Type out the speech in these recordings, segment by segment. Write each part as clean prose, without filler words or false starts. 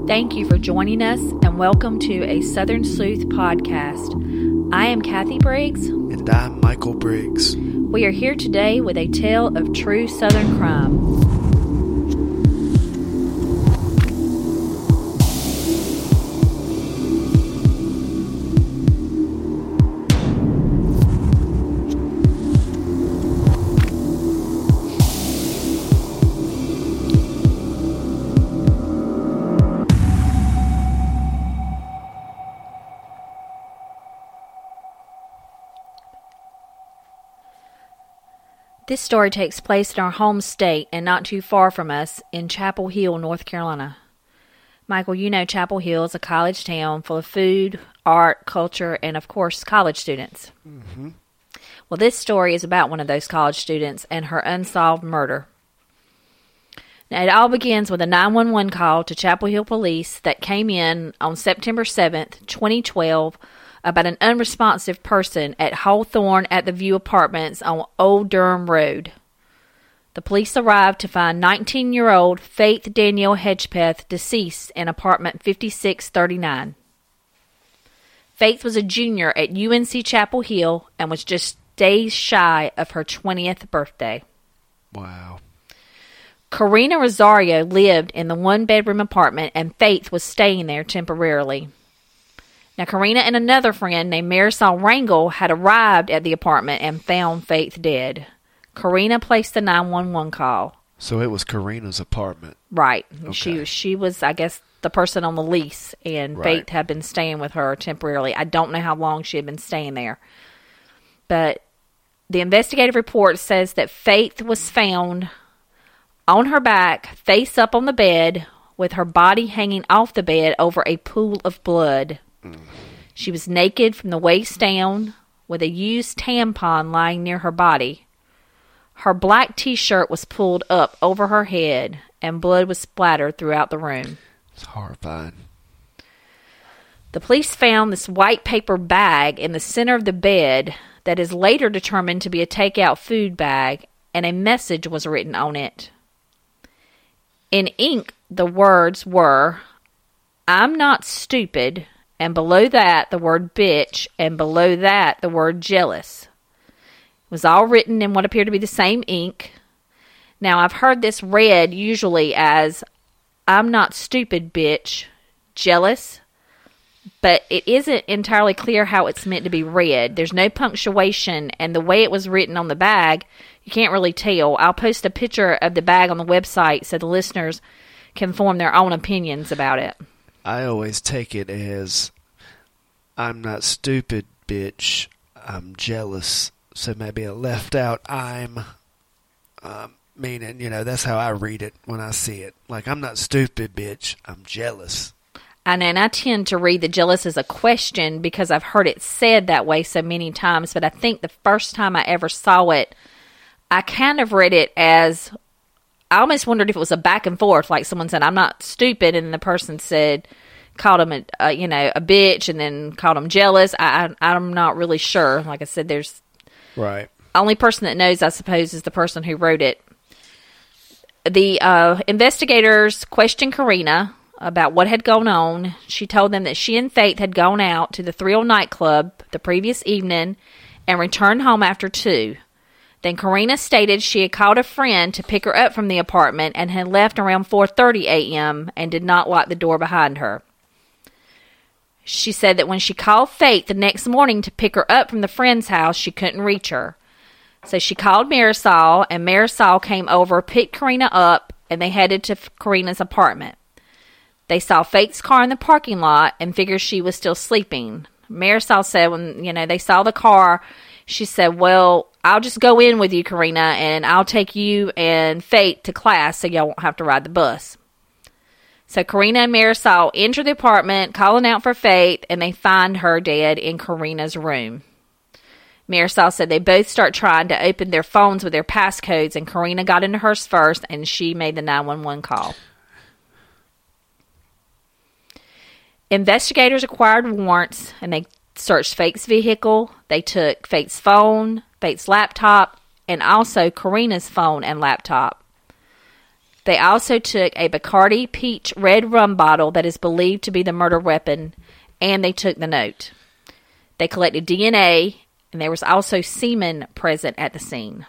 Thank you for joining us and welcome to a Southern Sleuth podcast. I am Kathy Briggs. And I'm Michael Briggs. We are here today with a tale of true Southern crime. This story takes place in our home state and not too far from us in Chapel Hill, North Carolina. Michael, you know Chapel Hill is a college town full of food, art, culture, and of course college students. Mm-hmm. Well, this story is about one of those college students and her unsolved murder. Now, it all begins with a 911 call to Chapel Hill police that came in on September 7th, 2012, about an unresponsive person at Hawthorne at the View Apartments on Old Durham Road. The police arrived to find 19-year-old Faith Danielle Hedgepeth deceased in apartment 5639. Faith was a junior at UNC Chapel Hill and was just days shy of her 20th birthday. Wow. Karina Rosario lived in the one-bedroom apartment and Faith was staying there temporarily. Now, Karina and another friend named Marisol Rangel had arrived at the apartment and found Faith dead. Karina placed the 911 call. So it was Karina's apartment. Right. Okay. She was, I guess, the person on the lease, and Right. Faith had been staying with her temporarily. I don't know how long she had been staying there. But the investigative report says that Faith was found on her back, face up on the bed, with her body hanging off the bed over a pool of blood. She was naked from the waist down, with a used tampon lying near her body. Her black t-shirt was pulled up over her head, and blood was splattered throughout the room. It's horrifying. The police found this white paper bag in the center of the bed that is later determined to be a takeout food bag, and a message was written on it. In ink, the words were, "I'm not stupid," and below that, the word bitch, and below that, the word jealous. It was all written in what appeared to be the same ink. Now, I've heard this read usually as, "I'm not stupid, bitch, jealous," but it isn't entirely clear how it's meant to be read. There's no punctuation, and the way it was written on the bag, you can't really tell. I'll post a picture of the bag on the website so the listeners can form their own opinions about it. I always take it as, "I'm not stupid, bitch, I'm jealous." So maybe a left out "I'm," meaning, that's how I read it when I see it. Like, "I'm not stupid, bitch, I'm jealous." And I tend to read the jealous as a question because I've heard it said that way so many times, but I think the first time I ever saw it, I kind of read it as, I almost wondered if it was a back and forth, like someone said, "I'm not stupid," and the person called him a bitch, and then called him jealous. I'm not really sure. Like I said, there's Right. only person that knows, I suppose, is the person who wrote it. The investigators questioned Karina about what had gone on. She told them that she and Faith had gone out to the Thrill nightclub the previous evening and returned home after 2. Then Karina stated she had called a friend to pick her up from the apartment and had left around 4:30 a.m. and did not lock the door behind her. She said that when she called Faith the next morning to pick her up from the friend's house, she couldn't reach her. So she called Marisol, and Marisol came over, picked Karina up, and they headed to Karina's apartment. They saw Faith's car in the parking lot and figured she was still sleeping. Marisol said when, they saw the car, she said, "Well, I'll just go in with you, Karina, and I'll take you and Faith to class so y'all won't have to ride the bus." So Karina and Marisol enter the apartment, calling out for Faith, and they find her dead in Karina's room. Marisol said they both start trying to open their phones with their passcodes, and Karina got into hers first, and she made the 911 call. Investigators acquired warrants, and they searched Faith's vehicle. They took Faith's phone, Faith's laptop, and also Karina's phone and laptop. They also took a Bacardi Peach red rum bottle that is believed to be the murder weapon, and they took the note. They collected DNA, and there was also semen present at the scene.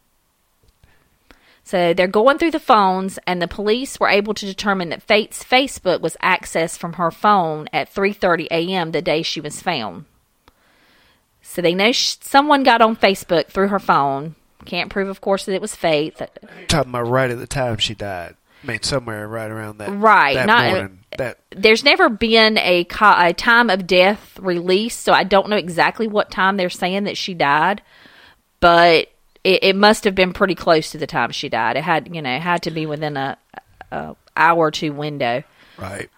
So they're going through the phones, and the police were able to determine that Faith's Facebook was accessed from her phone at 3:30 a.m. the day she was found. So they know someone got on Facebook through her phone. Can't prove, of course, that it was Faith. Talking about right at the time she died. I mean, somewhere right around that. Right. That not, morning. There's never been a time of death released, so I don't know exactly what time they're saying that she died, but it must have been pretty close to the time she died. It had to be within a hour or two window. Right.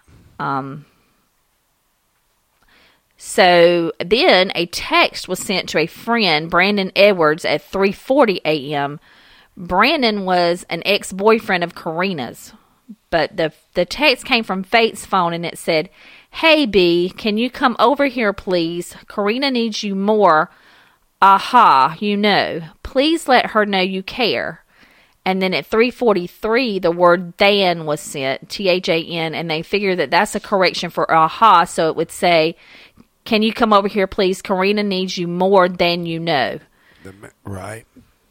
So then a text was sent to a friend, Brandon Edwards, at 3:40 a.m. Brandon was an ex-boyfriend of Karina's, but the text came from Faith's phone, and it said, "Hey, B, can you come over here, please? Karina needs you more. Aha, you know. Please let her know you care." And then at 3:43, the word "than" was sent, THAN, and they figured that that's a correction for aha, so it would say, "Can you come over here, please? Karina needs you more than you know." Right.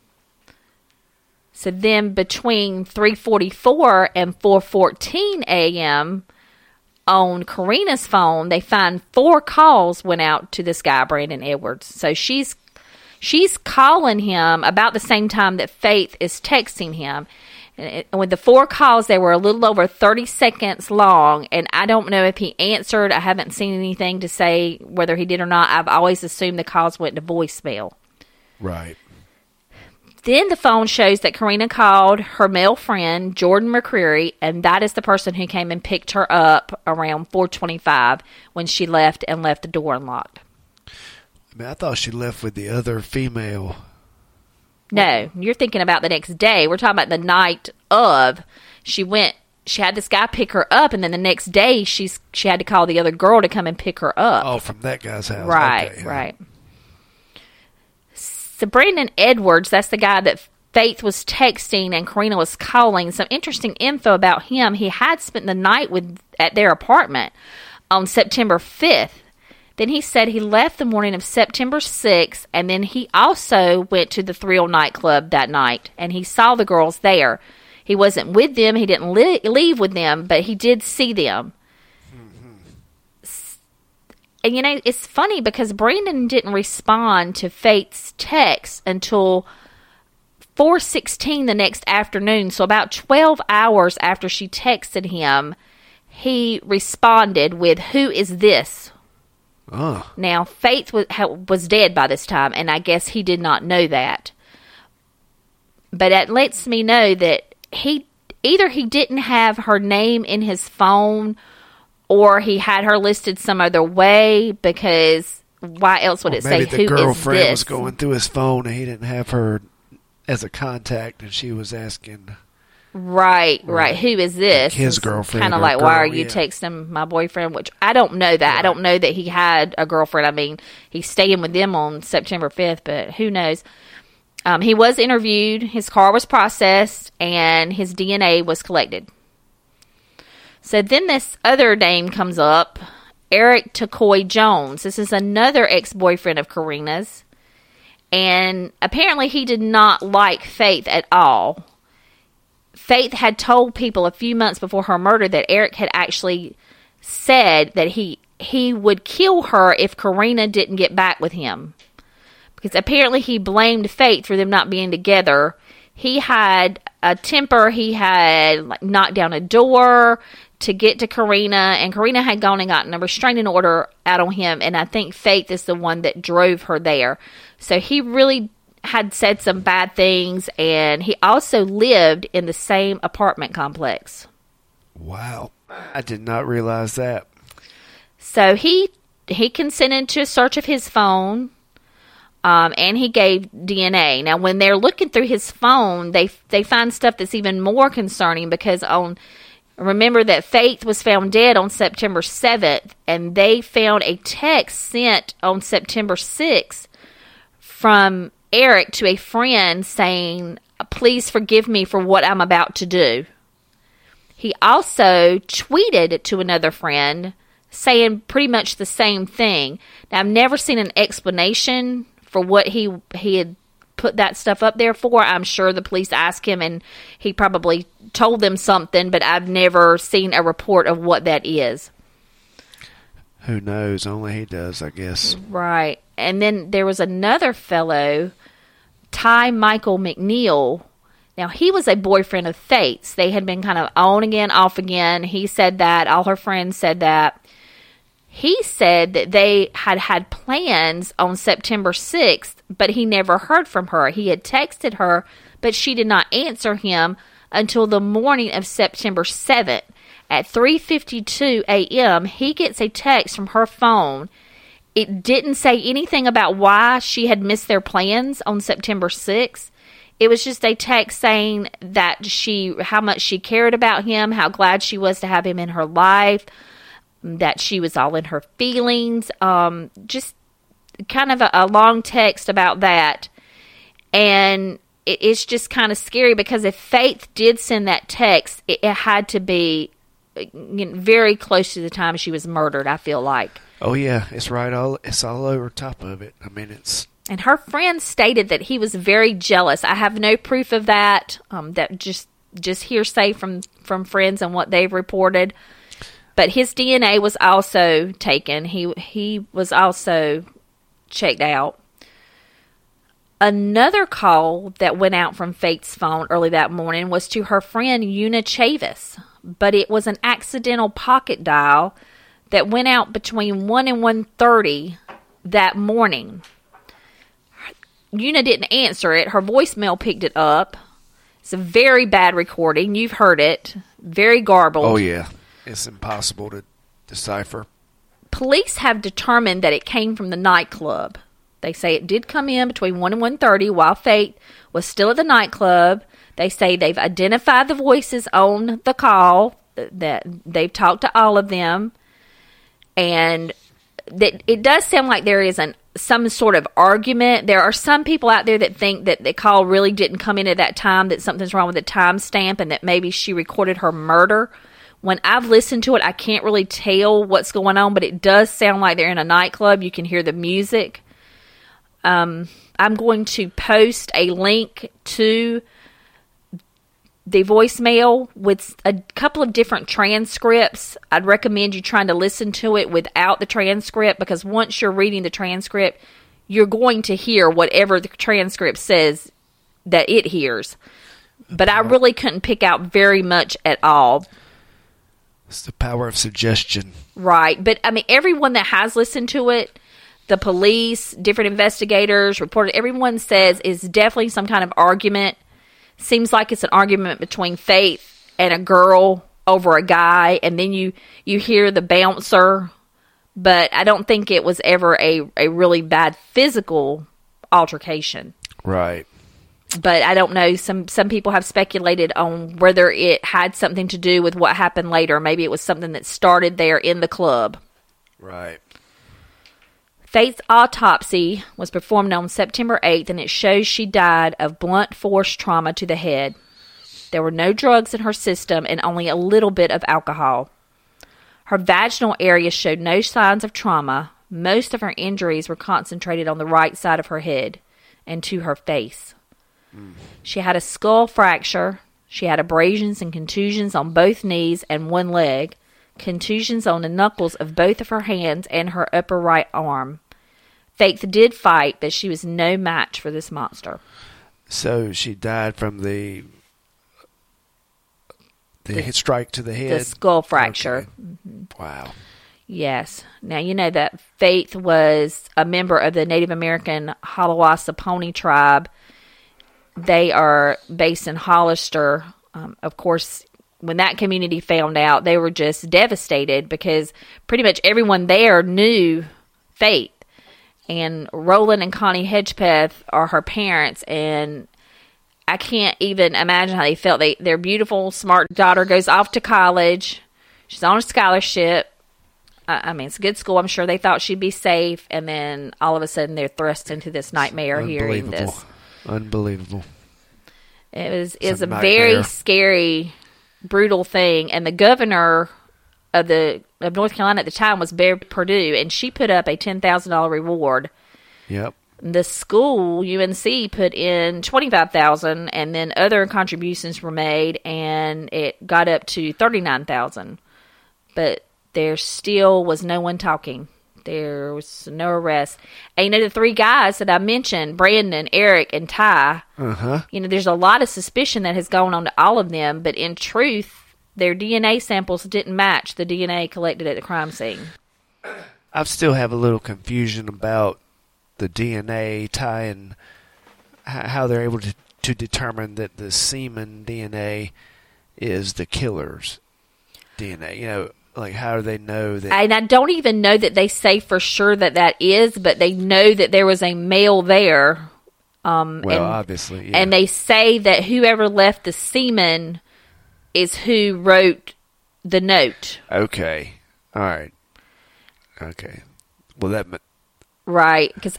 So then between 3:44 and 4:14 a.m. on Karina's phone, they find 4 calls went out to this guy, Brandon Edwards. So she's calling him about the same time that Faith is texting him. And with the 4 calls, they were a little over 30 seconds long, and I don't know if he answered. I haven't seen anything to say whether he did or not. I've always assumed the calls went to voicemail. Right. Then the phone shows that Karina called her male friend, Jordan McCreary, and that is the person who came and picked her up around 4:25 when she left the door unlocked. I mean, I thought she left with the other female. No, you're thinking about the next day. We're talking about the night of. She had this guy pick her up, and then the next day she had to call the other girl to come and pick her up. Oh, from that guy's house. Right, okay, right. So Brandon Edwards, that's the guy that Faith was texting and Karina was calling. Some interesting info about him. He had spent the night at their apartment on September 5th. Then he said he left the morning of September 6th, and then he also went to the Thrill nightclub that night, and he saw the girls there. He wasn't with them. He didn't leave with them, but he did see them. And, it's funny because Brandon didn't respond to Faith's text until 4:16 the next afternoon. So about 12 hours after she texted him, he responded with, "Who is this?" Oh. Now, Faith was dead by this time, and I guess he did not know that. But that lets me know that either he didn't have her name in his phone, or he had her listed some other way, because why else would it say, "Who is this?" Maybe the girlfriend was going through his phone, and he didn't have her as a contact, and she was asking... Right. Who is this? Like his girlfriend. Kind of like, why are you texting my boyfriend? Which I don't know that. Right. I don't know that he had a girlfriend. I mean, he's staying with them on September 5th, but who knows? He was interviewed. His car was processed, and his DNA was collected. So then this other name comes up, Eric Takoy Jones. This is another ex-boyfriend of Karina's, and apparently he did not like Faith at all. Faith had told people a few months before her murder that Eric had actually said that he would kill her if Karina didn't get back with him. Because apparently he blamed Faith for them not being together. He had a temper. He had knocked down a door to get to Karina, and Karina had gone and gotten a restraining order out on him, and I think Faith is the one that drove her there. So he really had said some bad things, and he also lived in the same apartment complex. Wow. I did not realize that. So he consented to a search of his phone, and he gave DNA. Now, when they're looking through his phone, they find stuff that's even more concerning, because remember that Faith was found dead on September 7th, and they found a text sent on September 6th from Eric to a friend saying, "Please forgive me for what I'm about to do." He also tweeted to another friend saying pretty much the same thing. Now, I've never seen an explanation for what he had put that stuff up there for. I'm sure the police asked him and he probably told them something, but I've never seen a report of what that is. Who knows? Only he does, I guess. Right. And then there was another fellow, Ty Michael McNeil. Now, he was a boyfriend of Faith's. They had been kind of on again, off again. He said that. All her friends said that. He said that they had plans on September 6th, but he never heard from her. He had texted her, but she did not answer him until the morning of September 7th. At 3:52 a.m., he gets a text from her phone. It didn't say anything about why she had missed their plans on September 6th. It was just a text saying that how much she cared about him, how glad she was to have him in her life, that she was all in her feelings. Just kind of a long text about that. And it's just kind of scary because if Faith did send that text, it had to be very close to the time she was murdered, I feel like. Oh yeah, it's all over top of it. I mean, it's. And her friend stated that he was very jealous. I have no proof of that. That just hearsay from friends and what they've reported. But his DNA was also taken. He was also checked out. Another call that went out from Faith's phone early that morning was to her friend Una Chavis. But it was an accidental pocket dial that went out between 1 and 1:30 that morning. Una didn't answer it. Her voicemail picked it up. It's a very bad recording. You've heard it. Very garbled. Oh, yeah. It's impossible to decipher. Police have determined that it came from the nightclub. They say it did come in between 1 and 1:30 while Faith was still at the nightclub. They say they've identified the voices on the call, that they've talked to all of them, and that it does sound like there is some sort of argument. There are some people out there that think that the call really didn't come in at that time, that something's wrong with the timestamp, and that maybe she recorded her murder. When I've listened to it, I can't really tell what's going on, but it does sound like they're in a nightclub. You can hear the music. I'm going to post a link to the voicemail with a couple of different transcripts. I'd recommend you trying to listen to it without the transcript, because once you're reading the transcript, you're going to hear whatever the transcript says that it hears. But I really couldn't pick out very much at all. It's the power of suggestion. Right. But, I mean, everyone that has listened to it, the police, different investigators, reported, everyone says it's definitely some kind of argument. Seems like it's an argument between Faith and a girl over a guy, and then you hear the bouncer, but I don't think it was ever a really bad physical altercation. Right. But I don't know, some people have speculated on whether it had something to do with what happened later. Maybe it was something that started there in the club. Right. Faith's autopsy was performed on September 8th, and it shows she died of blunt force trauma to the head. There were no drugs in her system and only a little bit of alcohol. Her vaginal area showed no signs of trauma. Most of her injuries were concentrated on the right side of her head and to her face. She had a skull fracture. She had abrasions and contusions on both knees and one leg, contusions on the knuckles of both of her hands and her upper right arm. Faith did fight, but she was no match for this monster. So she died from the strike to the head? The skull fracture. Okay. Mm-hmm. Wow. Yes. Now, you know that Faith was a member of the Native American Halawasa Pony tribe. They are based in Hollister. Of course, when that community found out, they were just devastated because pretty much everyone there knew Faith. And Roland and Connie Hedgepeth are her parents, and I can't even imagine how they felt. Their beautiful, smart daughter goes off to college. She's on a scholarship. I mean, it's a good school. I'm sure they thought she'd be safe, and then all of a sudden they're thrust into this nightmare hearing this. Unbelievable. It was a very scary brutal thing. And the governor of North Carolina at the time was Bear Perdue, and she put up a $10,000 reward. Yep. The school, UNC, put in $25,000, and then other contributions were made, and it got up to $39,000. But there still was no one talking. There was no arrest. And the three guys that I mentioned, Brandon, Eric, and Ty, there's a lot of suspicion that has gone on to all of them, but in truth, their DNA samples didn't match the DNA collected at the crime scene. I still have a little confusion about the DNA tying, how they're able to determine that the semen DNA is the killer's DNA. Like, how do they know that? And I don't even know that they say for sure that is, but they know that there was a male there. Obviously, yeah. And they say that whoever left the semen is who wrote the note. Okay. All right. Okay. Well, right, because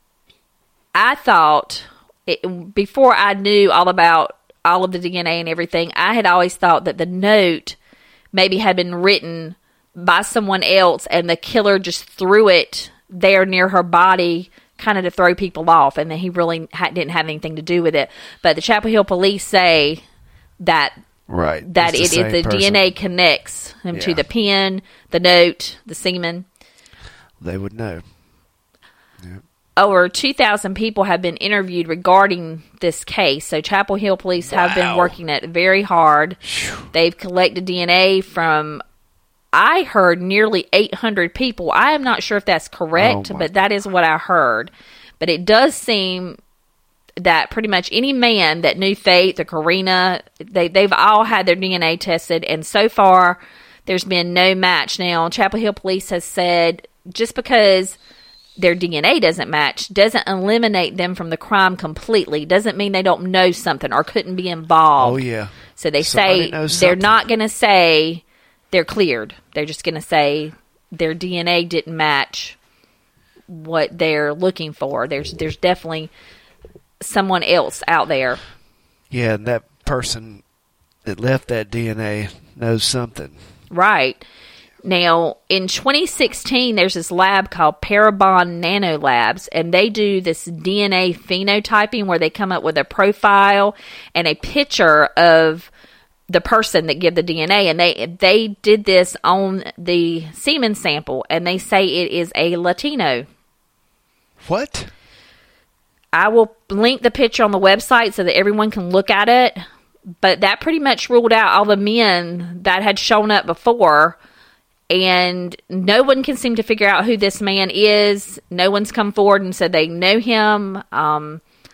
I thought, before I knew all about all of the DNA and everything, I had always thought that the note maybe had been written by someone else and the killer just threw it there near her body kind of to throw people off, and that he really didn't have anything to do with it. But the Chapel Hill police say that it is the DNA connects him to the pen, the note, the semen. They would know. Yeah. Over 2,000 people have been interviewed regarding this case. So Chapel Hill police have been working it very hard. They've collected DNA from, I heard, nearly 800 people. I am not sure if that's correct, but that is what I heard. But it does seem that pretty much any man that knew Faith or Karina, they've all had their DNA tested. And so far, there's been no match. Now, Chapel Hill police has said just because their DNA doesn't match doesn't eliminate them from the crime completely. Doesn't mean they don't know something or couldn't be involved. Oh, yeah. So they say they're not going to say they're cleared. They're just going to say their DNA didn't match what they're looking for. There's definitely someone else out there. Yeah, and that person that left that DNA knows something. Right. Now, in 2016, there's this lab called Parabon Nanolabs, and they do this DNA phenotyping where they come up with a profile and a picture of the person that give the DNA, and they did this on the semen sample, and they say it is a Latino. What? I will link the picture on the website so that everyone can look at it, but that pretty much ruled out all the men that had shown up before. And no one can seem to figure out who this man is. No one's come forward and said they know him. I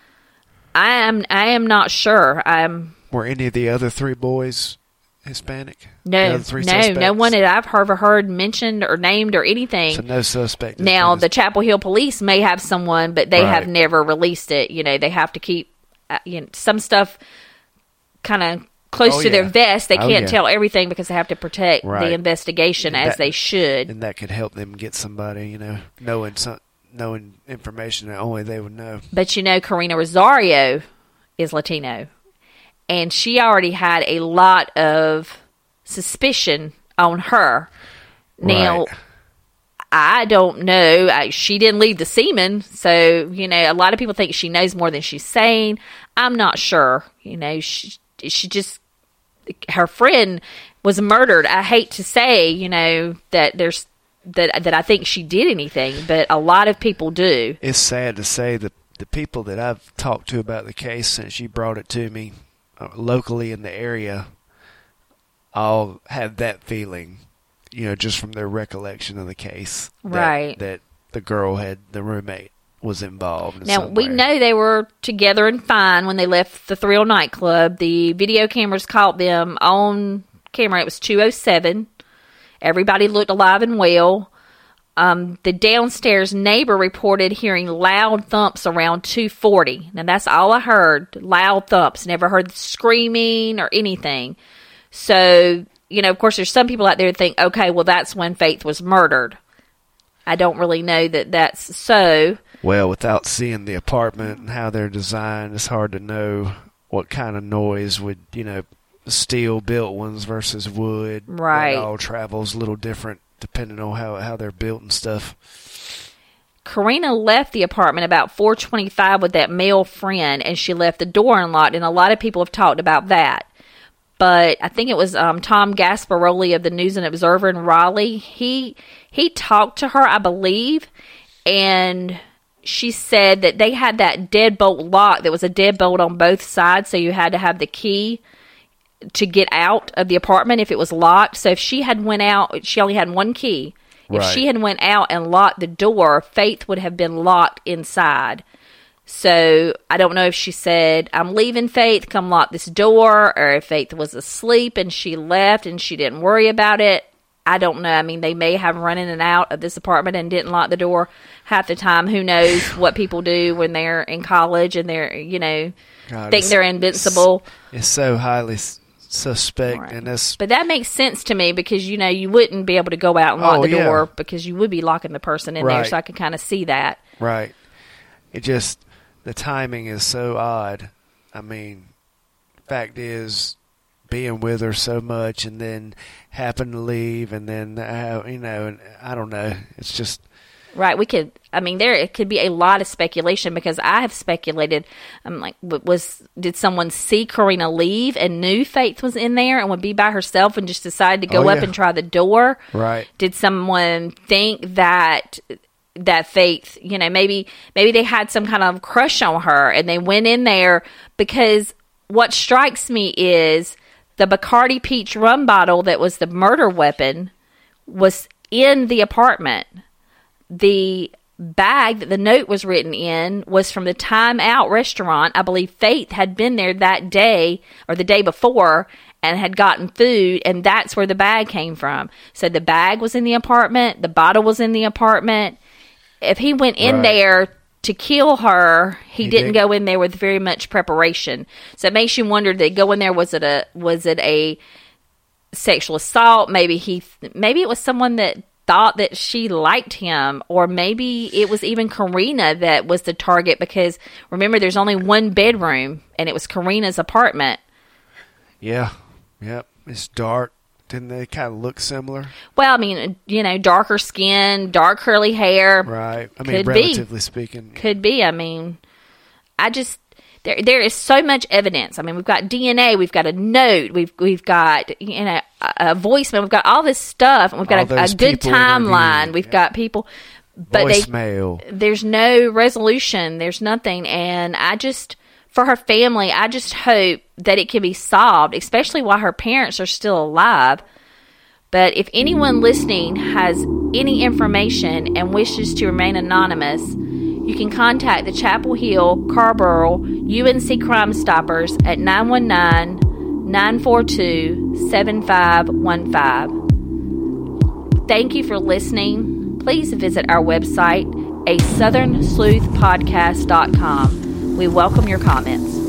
am not sure. Were any of the other three boys Hispanic? No, no one that I've heard mentioned or named or anything. So no suspect. Now, the Chapel Hill police may have someone, but they have never released it. They have to keep some stuff kind of close to their vest. They can't tell everything because they have to protect the investigation as they should. And that could help them get somebody, knowing information that only they would know. But Karina Rosario is Latino, and she already had a lot of suspicion on her. Now, I don't know. She didn't leave the semen, so, a lot of people think she knows more than she's saying. I'm not sure. She just... her friend was murdered. I hate to say, that I think she did anything, but a lot of people do. It's sad to say that the people that I've talked to about the case since you brought it to me, locally in the area, all have that feeling, just from their recollection of the case. Right. That the roommate was involved. Now, we know they were together and fine when they left the Thrill nightclub. The video cameras caught them on camera. It was 2:07. Everybody looked alive and well. The downstairs neighbor reported hearing loud thumps around 2:40. Now, that's all I heard, loud thumps. Never heard screaming or anything. So, of course, there's some people out there that think, okay, well, that's when Faith was murdered. I don't really know that that's so. Well, without seeing the apartment and how they're designed, it's hard to know what kind of noise would, steel built ones versus wood. Right. It all travels a little different depending on how they're built and stuff. Karina left the apartment about 4:25 with that male friend, and she left the door unlocked, and a lot of people have talked about that. But I think it was Tom Gasparoli of the News and Observer in Raleigh. He talked to her, I believe, and she said that they had that deadbolt lock. There was a deadbolt on both sides, so you had to have the key to get out of the apartment if it was locked. So if she had went out, she only had one key. If Right. she had went out and locked the door, Faith would have been locked inside. So I don't know if she said, I'm leaving, Faith, come lock this door, or if Faith was asleep and she left and she didn't worry about it. I don't know. I mean, they may have run in and out of this apartment and didn't lock the door half the time. Who knows what people do when they're in college and they're, God, think they're invincible. It's so highly suspect, Right. and that's But that makes sense to me because, you wouldn't be able to go out and lock Oh, the yeah. door because you would be locking the person in there. Right. So I can kind of see that. right. It just, the timing is so odd. I mean, fact is, being with her so much and then happen to leave and then, and I don't know. It's just, Right. It could be a lot of speculation because I have speculated. I'm like, did someone see Karina leave and knew Faith was in there and would be by herself and just decided to go Oh, up yeah. and try the door? right. Did someone think that Faith, maybe they had some kind of crush on her and they went in there? Because what strikes me is the Bacardi Peach rum bottle that was the murder weapon was in the apartment. The bag that the note was written in was from the Time Out restaurant. I believe Faith had been there that day or the day before and had gotten food, and that's where the bag came from. So the bag was in the apartment, the bottle was in the apartment. If he went in Right. there to kill her, he didn't did. go in there with very much preparation. So it makes you wonder, did they go in there, was it a sexual assault? Maybe it was someone that thought that she liked him, or maybe it was even Karina that was the target, because remember, there's only one bedroom and it was Karina's apartment. Yeah. Yep. It's dark. Didn't they kind of look similar? Well, I mean, darker skin, dark curly hair. Right. I mean, Could be. relatively speaking. Could be. I mean, there is so much evidence. I mean, we've got DNA, we've got a note, we've got a voicemail, we've got all this stuff, and we've got All a those good people timeline. interviewed, We've yeah. got people, but Voicemail. there's no resolution. There's nothing, and for her family, I just hope that it can be solved, especially while her parents are still alive. But if anyone listening has any information and wishes to remain anonymous, you can contact the Chapel Hill Carrboro UNC Crime Stoppers at 919-942-7515. Thank you for listening. Please visit our website, aSouthernSleuthPodcast.com. We welcome your comments.